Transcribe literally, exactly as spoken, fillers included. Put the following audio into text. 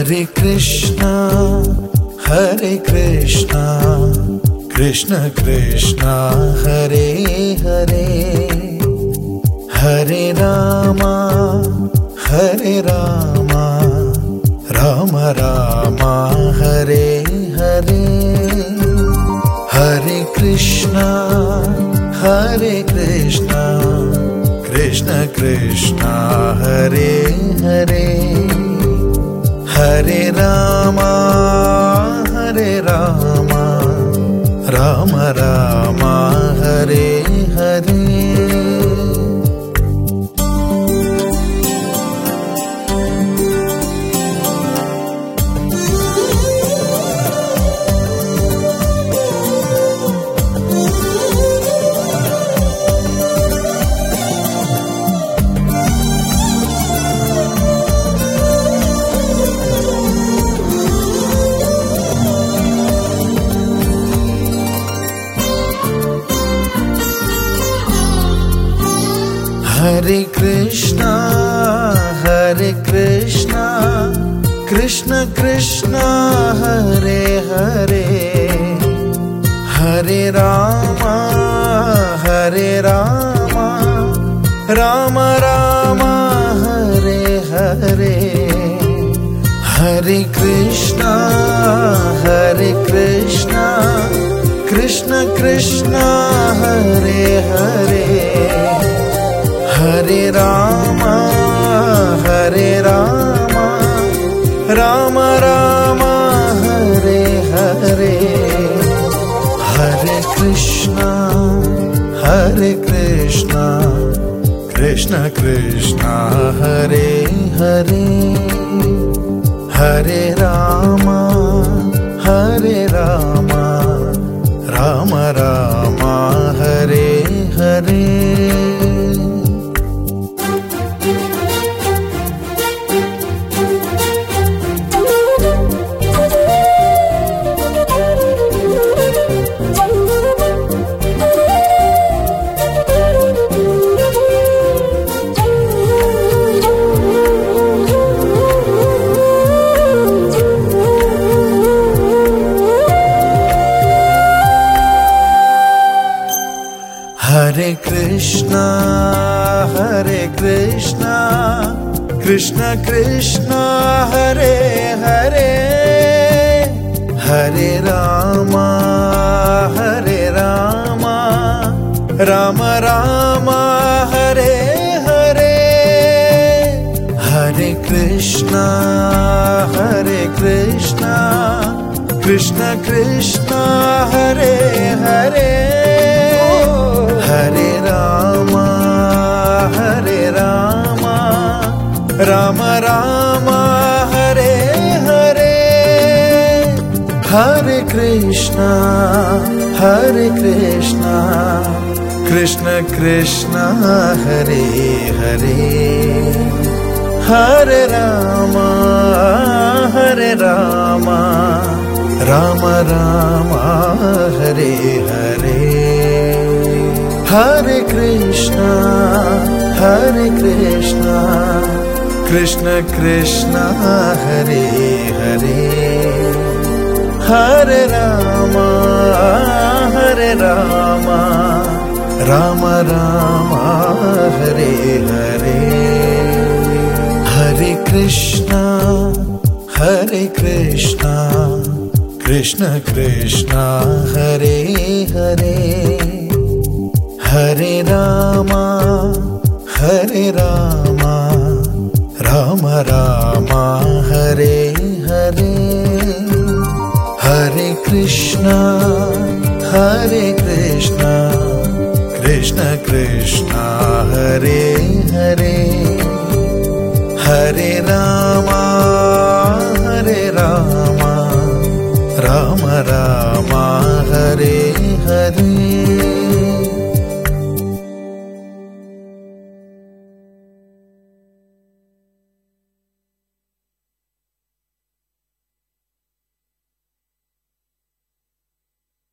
Hare Krishna, Hare Krishna, Krishna Krishna, Hare Hare, Hare Rama, Hare Rama, Rama Rama, Hare Hare, Hare Krishna, Hare Krishna, Krishna Krishna, Hare Hare, Hare Rama, Hare Rama, Rama Rama, Hare Hare. Hare Krishna, Hare Krishna, Krishna Krishna, Hare Hare, Hare Rama, Hare Rama, Rama Rama, Hare Hare, Hare Krishna, Hare Krishna, Krishna Krishna, Hare Hare, Hare Rama, Hare Rama, Rama Rama, Hare Hare, Hare Krishna, Hare Krishna, Krishna Krishna, Hare Hare, Hare Rama, Hare Rama, Rama Rama, Hare Hare. Hare Krishna, Hare Krishna, Krishna Krishna, Hare Hare, Hare Rama, Hare Rama, Rama Rama, Hare Hare, Hare Krishna, Hare Krishna, Krishna Krishna, Hare Hare, Hare Rama, Hare Rama, Rama Rama, Hare Hare, Hare Krishna, Hare Krishna, Krishna Krishna, Hare Hare, Hare Rama, Hare Rama, Rama Rama, Hare Hare, Hare Krishna, Hare Krishna, Krishna Krishna, Hare Hare, Hare Rama, Hare Rama, Rama Rama, Hare Hare, Hare Krishna, Hare Krishna, Krishna Krishna, Hare Hare, Hare Rama, Hare Rama, Rama Rama, Hare Hare, Hare Krishna, Hare Krishna, Krishna Krishna, Hare Hare, Hare Rama, Hare Rama, Rama Rama, Hare Hare.